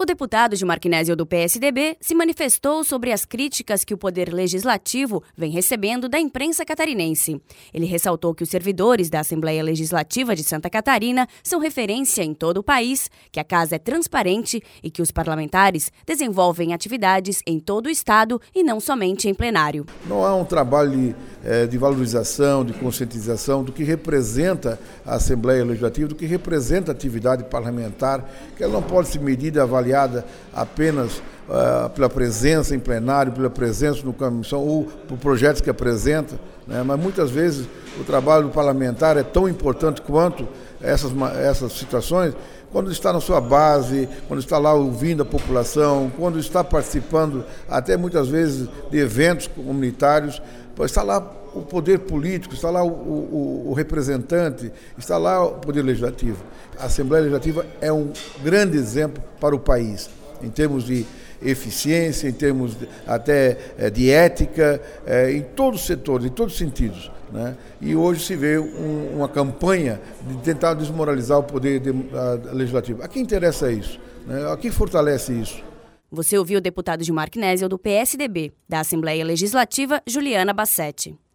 O deputado Gilmar Knezia, do PSDB, se manifestou sobre as críticas que o Poder Legislativo vem recebendo da imprensa catarinense. Ele ressaltou que os servidores da Assembleia Legislativa de Santa Catarina são referência em todo o país, que a casa é transparente e que os parlamentares desenvolvem atividades em todo o estado e não somente em plenário. Não há um trabalho de valorização, de conscientização do que representa a Assembleia Legislativa, do que representa a atividade parlamentar, que ela não pode ser medida, avaliada apenas pela presença em plenário, pela presença no comissão ou por projetos que apresenta, né? Mas muitas vezes o trabalho parlamentar é tão importante quanto essas situações, quando está na sua base, quando está lá ouvindo a população, quando está participando até muitas vezes de eventos comunitários, está lá o poder político, está lá o representante, está lá o poder legislativo. A Assembleia Legislativa é um grande exemplo para o país, em termos de eficiência, em termos até de ética, em todos os setores, em todos os sentidos, né? E hoje se vê uma campanha de tentar desmoralizar o poder legislativo. A quem interessa isso? Né? A quem fortalece isso? Você ouviu o deputado Gilmar Knezia, do PSDB, da Assembleia Legislativa, Juliana Bassetti.